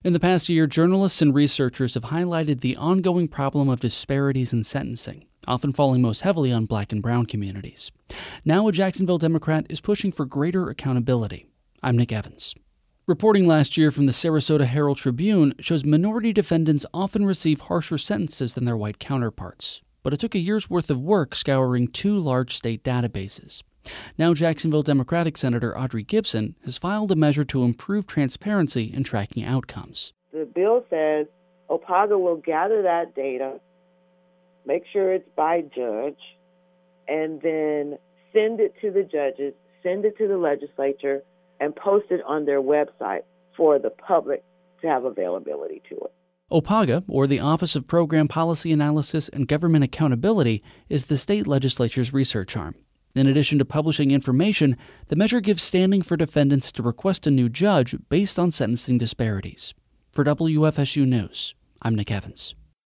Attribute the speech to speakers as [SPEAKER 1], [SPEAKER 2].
[SPEAKER 1] In the past year, journalists and researchers have highlighted the ongoing problem of disparities in sentencing, often falling most heavily on Black and brown communities. Now a Jacksonville Democrat is pushing for greater accountability. I'm Nick Evans. Reporting last year from the Sarasota Herald Tribune shows minority defendants often receive harsher sentences than their white counterparts. But it took a year's worth of work scouring 2 large state databases. Now Jacksonville Democratic Senator Audrey Gibson has filed a measure to improve transparency in tracking outcomes.
[SPEAKER 2] The bill says OPAGA will gather that data, make sure it's by judge, and then send it to the judges, send it to the legislature, and post it on their website for the public to have availability to it.
[SPEAKER 1] OPAGA, or the Office of Program Policy Analysis and Government Accountability, is the state legislature's research arm. In addition to publishing information, the measure gives standing for defendants to request a new judge based on sentencing disparities. For WFSU News, I'm Nick Evans.